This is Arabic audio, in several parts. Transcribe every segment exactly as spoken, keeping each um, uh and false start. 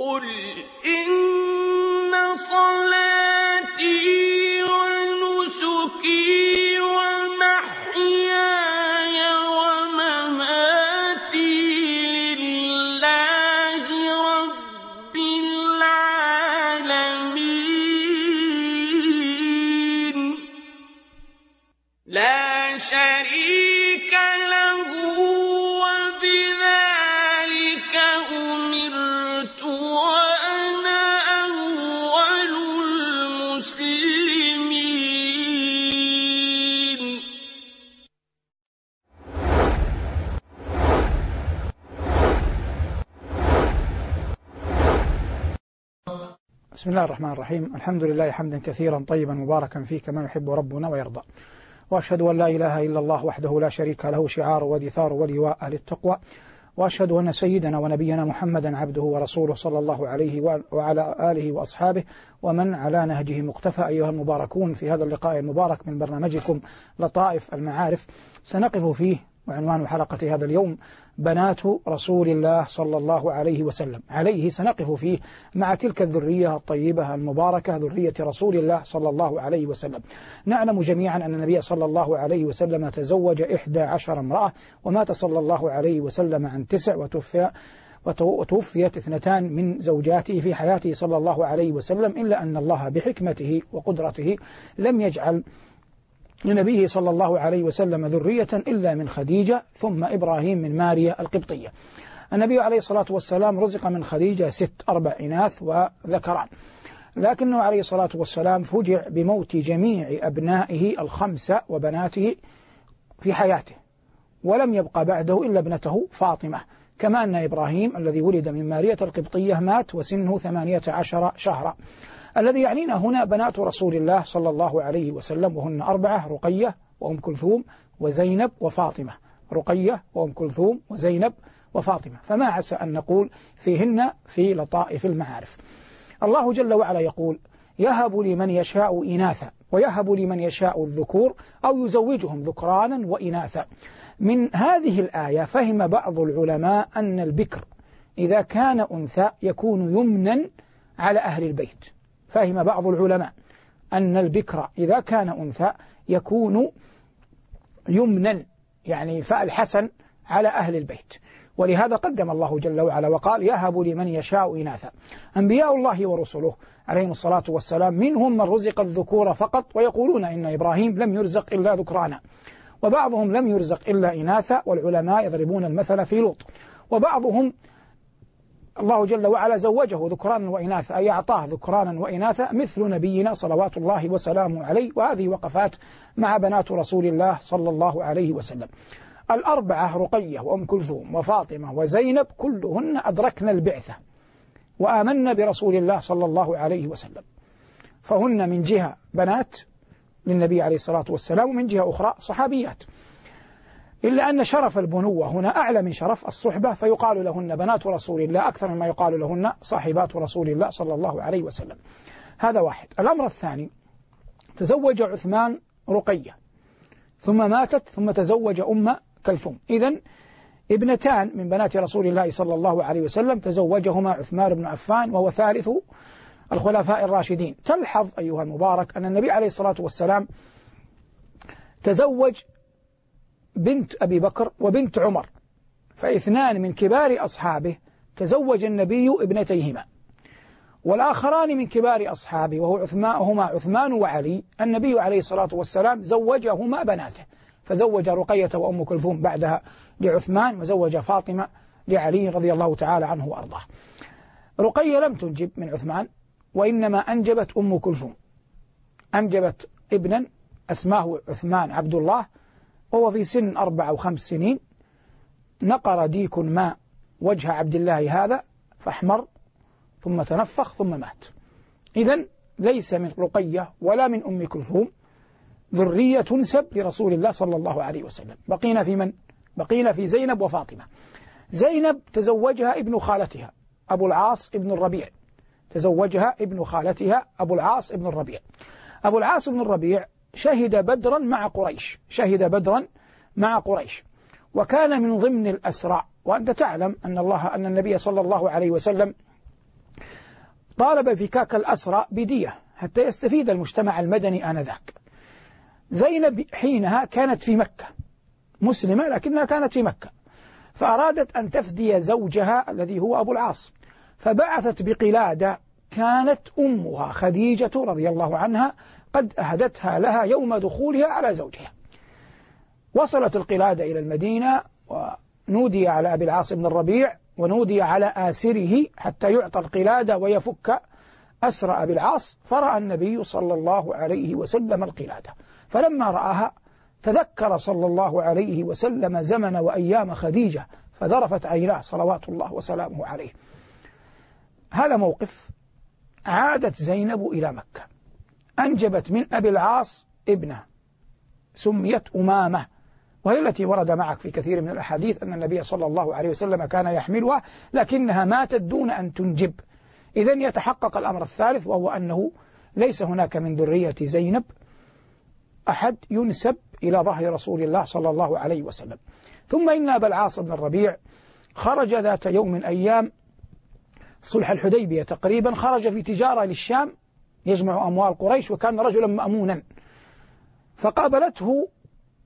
قُلْ إِنَّ صَلَاتِي وَنُسُكِي وَمَحْيَايَ وَمَمَاتِي لِلَّهِ رَبِّ الْعَالَمِينَ لَا شَرِيكَ لَهُ وَبِذَٰلِكَ أُمِرْتُ وَأَنَا أَوَّلُ الْمُسْلِمِينَ. بسم الله الرحمن الرحيم. الحمد لله حمدا كثيرا طيبا مباركا فيه كما يحب ربنا ويرضى، وأشهد أن لا إله إلا الله وحده لا شريك له شعار ودثار ولواء أهل التقوى، وأشهد أن سيدنا ونبينا محمدا عبده ورسوله صلى الله عليه وعلى آله وأصحابه ومن على نهجه مقتفى. أيها المباركون، في هذا اللقاء المبارك من برنامجكم لطائف المعارف سنقف فيه، وعنوان حلقة هذا اليوم بنات رسول الله صلى الله عليه وسلم. عليه سنقف فيه مع تلك الذرية الطيبة المباركة، ذرية رسول الله صلى الله عليه وسلم. نعلم جميعا أن النبي صلى الله عليه وسلم تزوج إحدى عشر امرأة، ومات صلى الله عليه وسلم عن تسع، وتوفي وتوفيت اثنتان من زوجاته في حياته صلى الله عليه وسلم، إلا أن الله بحكمته وقدرته لم يجعل لنبيه صلى الله عليه وسلم ذرية إلا من خديجة ثم إبراهيم من ماريا القبطية. النبي عليه الصلاة والسلام رزق من خديجة ست أربع إناث وذكران، لكنه عليه الصلاة والسلام فجع بموت جميع أبنائه الخمسة وبناته في حياته، ولم يبقى بعده إلا ابنته فاطمة، كما أن إبراهيم الذي ولد من ماريا القبطية مات وسنه ثمانية عشر شهرا. الذي يعنينا هنا بنات رسول الله صلى الله عليه وسلم، وهن أربعة: رقية وأم كلثوم وزينب وفاطمة. رقية وأم كلثوم وزينب وفاطمة، فما عسى أن نقول فيهن في لطائف المعارف. الله جل وعلا يقول: يهب لمن يشاء إناثا ويهب لمن يشاء الذكور أو يزوجهم ذكرانا وإناثا. من هذه الآية فهم بعض العلماء أن البكر إذا كان أنثى يكون يمنا على أهل البيت. فهم بعض العلماء أن البكر إذا كان أنثى يكون يمنا، يعني فالحسن على أهل البيت، ولهذا قدم الله جل وعلا وقال: يهب لمن يشاء إناثا. أنبياء الله ورسله عليهم الصلاة والسلام منهم من رزق الذكور فقط، ويقولون إن إبراهيم لم يرزق إلا ذكرانا، وبعضهم لم يرزق إلا إناثا، والعلماء يضربون المثل في لوط. وبعضهم الله جل وعلا زوجه ذكرانا وإناثا، أي أعطاه ذكرانا وإناثا مثل نبينا صلوات الله وسلامه عليه. وهذه وقفات مع بنات رسول الله صلى الله عليه وسلم. الأربعة رقية وأم كلثوم وفاطمة وزينب كلهن أدركن البعثة وآمن برسول الله صلى الله عليه وسلم، فهن من جهة بنات للنبي عليه الصلاة والسلام، ومن جهة أخرى صحابيات، إلا أن شرف البنوة هنا أعلى من شرف الصحبة، فيقال لهن بنات رسول الله أكثر مما يقال لهن صاحبات رسول الله صلى الله عليه وسلم. هذا واحد. الأمر الثاني: تزوج عثمان رقية ثم ماتت، ثم تزوج أم كلثوم. إذن ابنتان من بنات رسول الله صلى الله عليه وسلم تزوجهما عثمان بن عفان، وهو ثالث الخلفاء الراشدين. تلحظ أيها المبارك أن النبي عليه الصلاة والسلام تزوج بنت أبي بكر وبنت عمر، فاثنان من كبار أصحابه تزوج النبي ابنتيهما، والآخران من كبار أصحابه وهو عثمان هما عثمان وعلي، النبي عليه الصلاة والسلام زوجهما بناته، فزوج رقية وأم كلثوم بعدها لعثمان، وزوج فاطمة لعلي رضي الله تعالى عنه وأرضاه. رقية لم تنجب من عثمان، وإنما أنجبت أم كلثوم، أنجبت ابنا اسماه عثمان عبد الله، وهو في سن أربع وخمس سنين. نقر ديك ماء وجه عبد الله هذا فاحمر ثم تنفخ ثم مات. إذن ليس من رقية ولا من أم كلثوم ذرية تنسب لرسول الله صلى الله عليه وسلم. بقينا في من؟ بقينا في زينب وفاطمة. زينب تزوجها ابن خالتها أبو العاص ابن الربيع، تزوجها ابن خالتها أبو العاص ابن الربيع. أبو العاص ابن الربيع شهد بدرا مع قريش، شهد بدرا مع قريش، وكان من ضمن الأسرى. وأنت تعلم أن الله أن النبي صلى الله عليه وسلم طالب فكاك الأسرى بدية حتى يستفيد المجتمع المدني آنذاك. زينب حينها كانت في مكة مسلمة لكنها كانت في مكة، فأرادت أن تفدي زوجها الذي هو أبو العاص، فبعثت بقلادة كانت أمها خديجة رضي الله عنها قد أهدتها لها يوم دخولها على زوجها. وصلت القلادة إلى المدينة ونودي على أبي العاص بن الربيع ونودي على آسره حتى يعطى القلادة ويفك أسر أبي العاص، فرأى النبي صلى الله عليه وسلم القلادة، فلما رآها تذكر صلى الله عليه وسلم زمن وأيام خديجة فذرفت عيناه صلوات الله وسلامه عليه. هذا موقف. عادت زينب إلى مكة، أنجبت من أبي العاص ابنه سميت أمامة، وهي التي ورد معك في كثير من الأحاديث أن النبي صلى الله عليه وسلم كان يحملها لكنها ماتت دون أن تنجب. إذن يتحقق الأمر الثالث، وهو أنه ليس هناك من ذرية زينب أحد ينسب إلى ظهر رسول الله صلى الله عليه وسلم. ثم إن أبا العاص بن الربيع خرج ذات يوم من أيام صلح الحديبية تقريبا، خرج في تجارة للشام يجمع أموال قريش، وكان رجلا مأمونا، فقابلته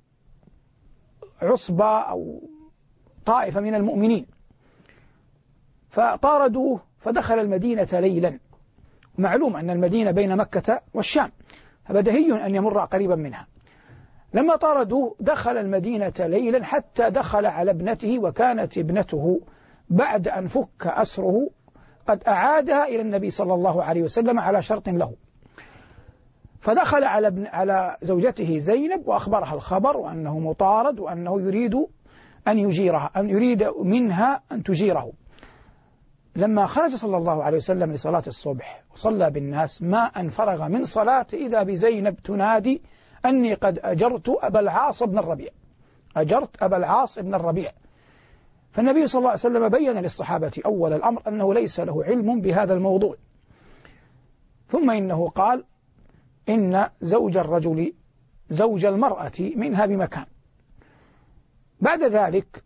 عصبة أو طائفة من المؤمنين فطاردوه، فدخل المدينة ليلا. معلوم أن المدينة بين مكة والشام، فبدهي أن يمر قريبا منها. لما طاردوه دخل المدينة ليلا حتى دخل على ابنته، وكانت ابنته بعد أن فك أسره قد أعادها إلى النبي صلى الله عليه وسلم على شرط له، فدخل على ابن على زوجته زينب وأخبرها الخبر وأنه مطارد وأنه يريد أن يجيرها، أن يريد منها أن تجيره. لما خرج صلى الله عليه وسلم لصلاة الصبح وصلى بالناس، ما أن فرغ من صلاة إذا بزينب تنادي أني قد أجرت أبا العاص بن الربيع، أجرت أبا العاص بن الربيع. فالنبي صلى الله عليه وسلم بين للصحابة أول الأمر أنه ليس له علم بهذا الموضوع، ثم إنه قال إن زوج الرجل زوج المرأة منها بمكان. بعد ذلك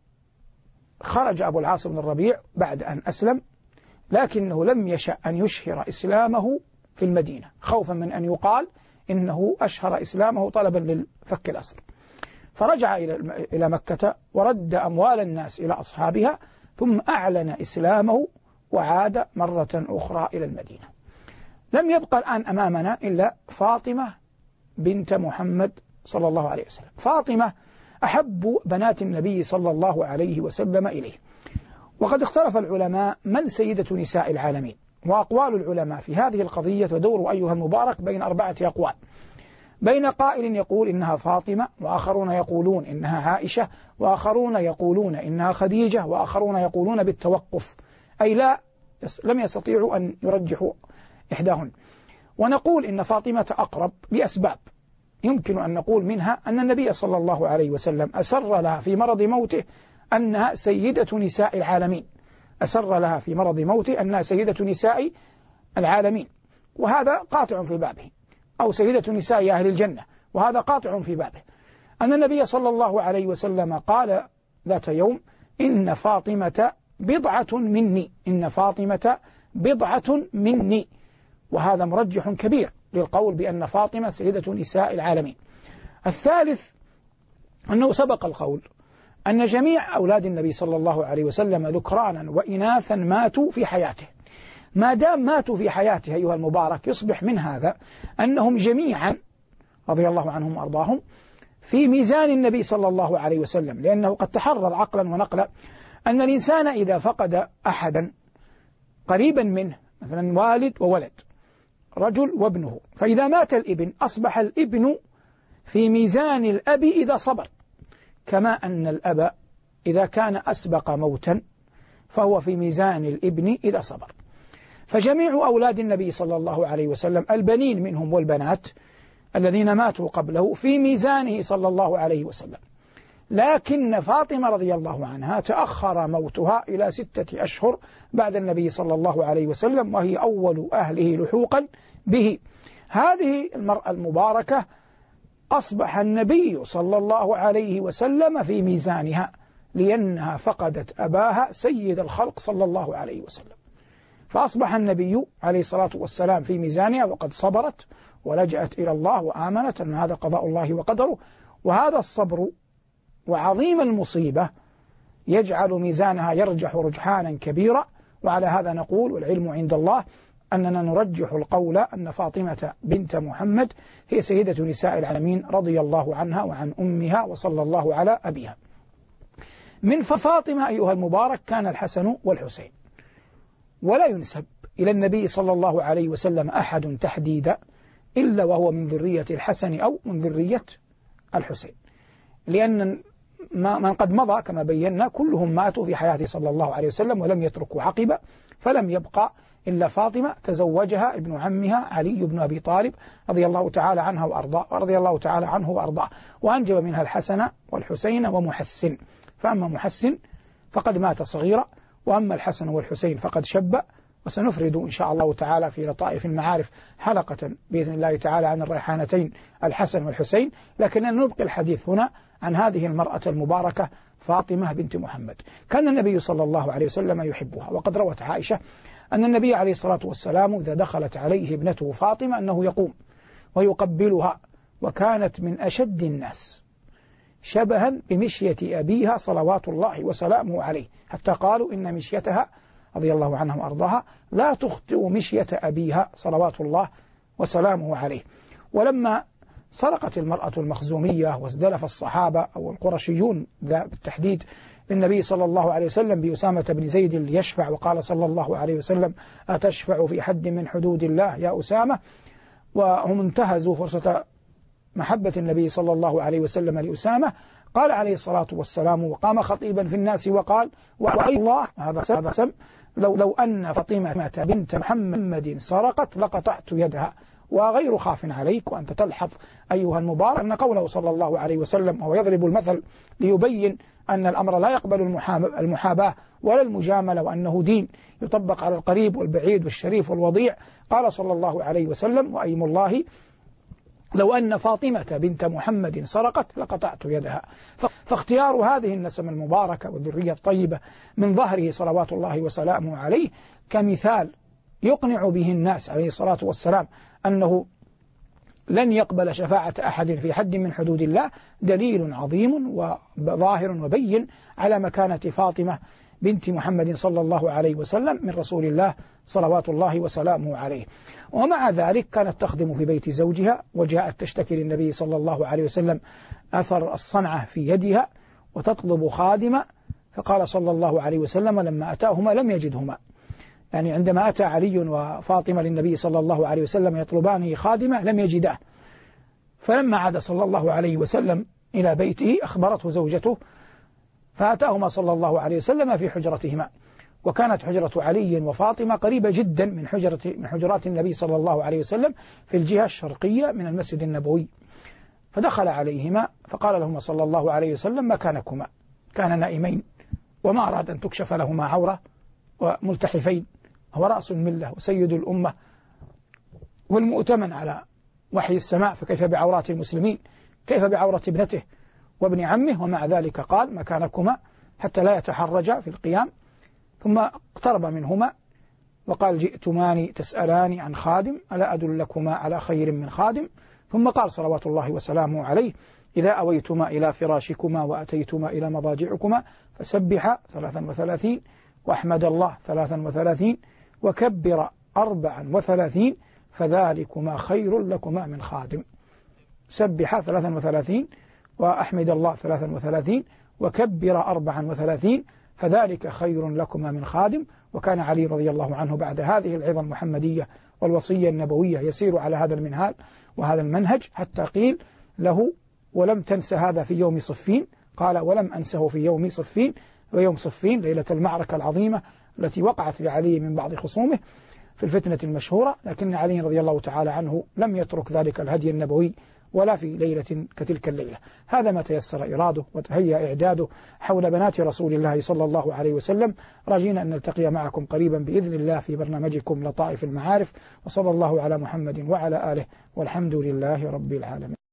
خرج أبو العاص بن الربيع بعد أن أسلم، لكنه لم يشأ أن يشهر إسلامه في المدينة خوفا من أن يقال إنه أشهر إسلامه طلبا للفك الأسر، فرجع إلى مكة ورد أموال الناس إلى أصحابها، ثم أعلن إسلامه وعاد مرة أخرى إلى المدينة. لم يبقى الآن أمامنا إلا فاطمة بنت محمد صلى الله عليه وسلم. فاطمة أحب بنات النبي صلى الله عليه وسلم إليه، وقد اختلف العلماء من سيدة نساء العالمين، وأقوال العلماء في هذه القضية تدور أيها المبارك بين أربعة أقوال. بين قائل يقول إنها فاطمة، وآخرون يقولون إنها عائشة، وآخرون يقولون إنها خديجة، وآخرون يقولون بالتوقف، أي لا لم يستطيعوا أن يرجحوا إحداهن. ونقول إن فاطمة أقرب لأسباب. يمكن أن نقول منها أن النبي صلى الله عليه وسلم أسر لها في مرض موته أنها سيدة نساء العالمين، أسر لها في مرض موته أنها سيدة نساء العالمين، وهذا قاطع في بابه، أو سيدة نساء أهل الجنة، وهذا قاطع في بابه. أن النبي صلى الله عليه وسلم قال ذات يوم إن فاطمة بضعة مني، إن فاطمة بضعة مني، وهذا مرجح كبير للقول بأن فاطمة سيدة نساء العالمين. الثالث أنه سبق القول أن جميع أولاد النبي صلى الله عليه وسلم ذكرانا وإناثا ماتوا في حياته. ما دام ماتوا في حياته أيها المبارك، يصبح من هذا أنهم جميعا رضي الله عنهم وأرضاهم في ميزان النبي صلى الله عليه وسلم، لأنه قد تحرر عقلا ونقلا أن الإنسان إذا فقد أحدا قريبا منه، مثلا والد وولد، رجل وابنه، فإذا مات الابن أصبح الابن في ميزان الأب إذا صبر، كما أن الأب إذا كان أسبق موتا فهو في ميزان الابن إذا صبر. فجميع أولاد النبي صلى الله عليه وسلم البنين منهم والبنات الذين ماتوا قبله في ميزانه صلى الله عليه وسلم. لكن فاطمة رضي الله عنها تأخر موتها إلى ستة أشهر بعد النبي صلى الله عليه وسلم، وهي أول أهله لحوقا به. هذه المرأة المباركة أصبح النبي صلى الله عليه وسلم في ميزانها، لأنها فقدت أباها سيد الخلق صلى الله عليه وسلم. فأصبح النبي عليه الصلاة والسلام في ميزانها وقد صبرت ولجأت إلى الله وآمنت أن هذا قضاء الله وقدره. وهذا الصبر وعظيم المصيبة يجعل ميزانها يرجح رجحانا كبيرا. وعلى هذا نقول والعلم عند الله أننا نرجح القول أن فاطمة بنت محمد هي سيدة نساء العالمين رضي الله عنها وعن أمها وصلى الله على أبيها. من فاطمة أيها المبارك كان الحسن والحسين، ولا ينسب إلى النبي صلى الله عليه وسلم أحد تحديدا إلا وهو من ذرية الحسن أو من ذرية الحسين، لأن من قد مضى كما بينا كلهم ماتوا في حياته صلى الله عليه وسلم ولم يتركوا عقبة، فلم يبقى إلا فاطمة تزوجها ابن عمها علي بن أبي طالب رضي الله تعالى عنها وأرضاه ورضي الله تعالى عنه وأرضاه، وأنجب منها الحسن والحسين ومحسن. فأما محسن فقد مات صغيرا، وأما الحسن والحسين فقد شب. وسنفرد إن شاء الله تعالى في لطائف المعارف حلقة بإذن الله تعالى عن الريحانتين الحسن والحسين، لكننا نبقي الحديث هنا عن هذه المرأة المباركة فاطمة بنت محمد. كان النبي صلى الله عليه وسلم يحبها، وقد روت عائشة أن النبي عليه الصلاة والسلام إذا دخلت عليه ابنته فاطمة أنه يقوم ويقبلها، وكانت من أشد الناس شبها بمشية أبيها صلوات الله وسلامه عليه، حتى قالوا إن مشيتها رضي الله عنها وأرضاها لا تخطئ مشية أبيها صلوات الله وسلامه عليه. ولما سرقت المرأة المخزومية وازدلف الصحابة أو القرشيون ذا بالتحديد للنبي صلى الله عليه وسلم بأسامة بن زيد ليشفع، وقال صلى الله عليه وسلم أتشفع في حد من حدود الله يا أسامة، وهم انتهزوا فرصة محبة النبي صلى الله عليه وسلم لأسامة، قال عليه الصلاة والسلام وقام خطيبا في الناس وقال وأي الله هذا سم لو, لو أن فاطمة بنت محمد سرقت لقطعت يدها، وغير خاف عليك وأنت تلحظ أيها المبارك أن قوله صلى الله عليه وسلم وهو يضرب المثل ليبين أن الأمر لا يقبل المحاباة ولا المجاملة، وأنه دين يطبق على القريب والبعيد والشريف والوضيع. قال صلى الله عليه وسلم وأيم الله لو أن فاطمة بنت محمد سرقت لقطعت يدها. فاختيار هذه النسمة المباركة والذرية الطيبة من ظهره صلوات الله وسلامه عليه كمثال يقنع به الناس عليه الصلاة والسلام أنه لن يقبل شفاعة أحد في حد من حدود الله دليل عظيم وظاهر وبين على مكانة فاطمة بنت محمد صلى الله عليه وسلم من رسول الله صلوات الله وسلامه عليه. ومع ذلك كانت تخدم في بيت زوجها، وجاءت تشتكي للنبي صلى الله عليه وسلم أثر الصنعة في يدها وتطلب خادمة، فقال صلى الله عليه وسلم لما أتاهما لم يجدهما، يعني عندما أتى علي وفاطمة للنبي صلى الله عليه وسلم يطلبانه خادمة لم يجده، فلما عاد صلى الله عليه وسلم إلى بيته أخبرته زوجته فأتاهما صلى الله عليه وسلم في حجرتهما، وكانت حجرة علي وفاطمة قريبة جدا من حجرة من حجرات النبي صلى الله عليه وسلم في الجهة الشرقية من المسجد النبوي. فدخل عليهما فقال لهما صلى الله عليه وسلم مكانكما، كان نائمين وما أراد أن تكشف لهما عورة وملتحفين، هو رأس الملة وسيد الأمة والمؤتمن على وحي السماء، فكيف بعورات المسلمين، كيف بعورة ابنته وابن عمه، ومع ذلك قال مكانكما حتى لا يتحرجا في القيام. ثم اقترب منهما وقال جئتماني تسألاني عن خادم ألا أدلكما على خير من خادم، ثم قال صلوات الله وسلامه عليه إذا أويتما إلى فراشكما وأتيتما إلى مضاجعكما فسبح ثلاثا وثلاثين وأحمد الله ثلاثا وثلاثين وكبر أربعا وثلاثين فذلكما خير لكما من خادم. سبح ثلاثا وثلاثين وأحمد الله ثلاثا وثلاثين وكبر أربعا وثلاثين فذلك خير لكما من خادم. وكان علي رضي الله عنه بعد هذه العظة المحمدية والوصية النبوية يسير على هذا المنهال وهذا المنهج، حتى قيل له ولم تنس هذا في يوم صفين، قال ولم أنسه في يوم صفين، ويوم صفين ليلة المعركة العظيمة التي وقعت لعلي من بعض خصومه في الفتنة المشهورة، لكن علي رضي الله تعالى عنه لم يترك ذلك الهدي النبوي ولا في ليلة كتلك الليلة. هذا ما تيسر إراده وتهيأ إعداده حول بنات رسول الله صلى الله عليه وسلم، راجين أن نلتقي معكم قريبا بإذن الله في برنامجكم لطائف المعارف، وصلى الله على محمد وعلى آله والحمد لله رب العالمين.